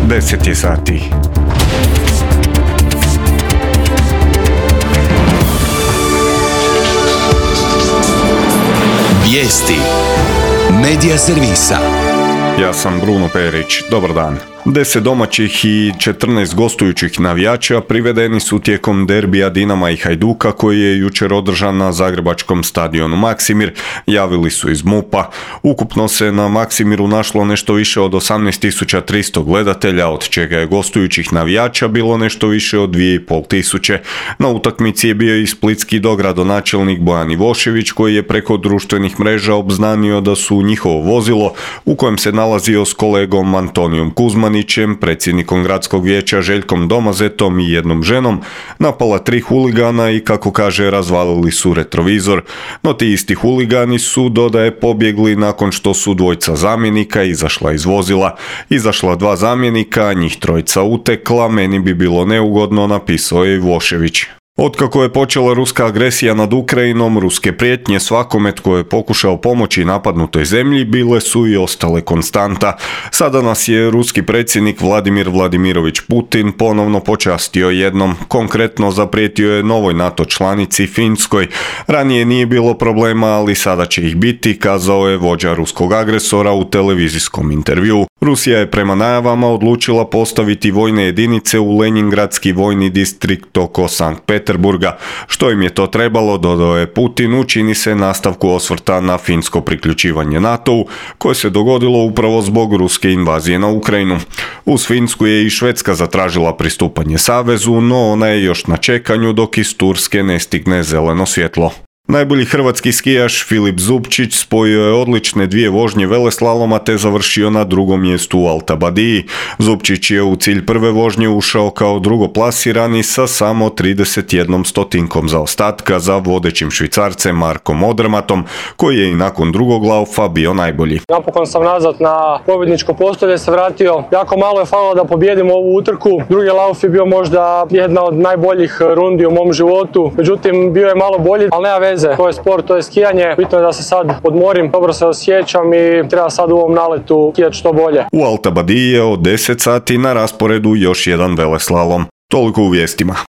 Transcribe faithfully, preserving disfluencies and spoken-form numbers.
deset je sati. Vijesti Medija servisa. Ja sam Bruno Perić. Dobar dan. deset domaćih i četrnaest gostujućih navijača privedeni su tijekom derbija Dinama i Hajduka koji je jučer održan na zagrebačkom stadionu Maksimir. Javili su iz MUP-a. Ukupno se na Maksimiru našlo nešto više od osamnaest tisuća tristo gledatelja, od čega je gostujućih navijača bilo nešto više od dvije i pol tisuće. Na utakmici je bio i splitski dogradonačelnik Bojan Ivošević koji je preko društvenih mreža obznanio da su njihovo vozilo u kojem se nalazio s kolegom Antonijom Kuzmanićem, predsjednikom gradskog vijeća Željkom Domazetom i jednom ženom, napala tri huligana i, kako kaže, razvalili su retrovizor. No ti isti huligani su, dodaje, pobjegli nakon što su dvojca zamjenika izašla iz vozila. Izašla dva zamjenika, njih trojica utekla, meni bi bilo neugodno, napisao je Ivošević. Otkako je počela ruska agresija nad Ukrajinom, ruske prijetnje svakome tko je pokušao pomoći napadnutoj zemlji bile su i ostale konstanta. Sada nas je ruski predsjednik Vladimir Vladimirović Putin ponovno počastio jednom. Konkretno zaprijetio je novoj NATO članici Finskoj. Ranije nije bilo problema, ali sada će ih biti, kazao je vođa ruskog agresora u televizijskom intervjuu. Rusija je prema najavama odlučila postaviti vojne jedinice u Lenjingradski vojni distrikt oko Sankt Peterburga. Što im je to trebalo, dodao je Putin, učini se nastavku osvrta na finsko priključivanje NATO-u, koje se dogodilo upravo zbog ruske invazije na Ukrajinu. Uz Finsku je i Švedska zatražila pristupanje savezu, no ona je još na čekanju dok iz Turske ne stigne zeleno svjetlo. Najbolji hrvatski skijaš Filip Zubčić spojio je odlične dvije vožnje veleslaloma te završio na drugom mjestu u Altabadiji. Zubčić je u cilj prve vožnje ušao kao drugoplasirani sa samo trideset jednom stotinkom zaostatka za vodećim Švicarcem Markom Odermatom, koji je i nakon drugog laufa bio najbolji. Napokon sam nazad na pobjedničko postolje se vratio. Jako malo je falilo da pobijedim ovu utrku. Drugi lauf je bio možda jedna od najboljih rundi u mom životu. Međutim, bio je malo bolji, ali nema veze. To je sport, to je skijanje. Bitno je da se sad odmorim, dobro se osjećam i treba sad u ovom naletu skijati što bolje. U Altabadiji je od deset sati na rasporedu još jedan veleslalom. Toliko u vijestima.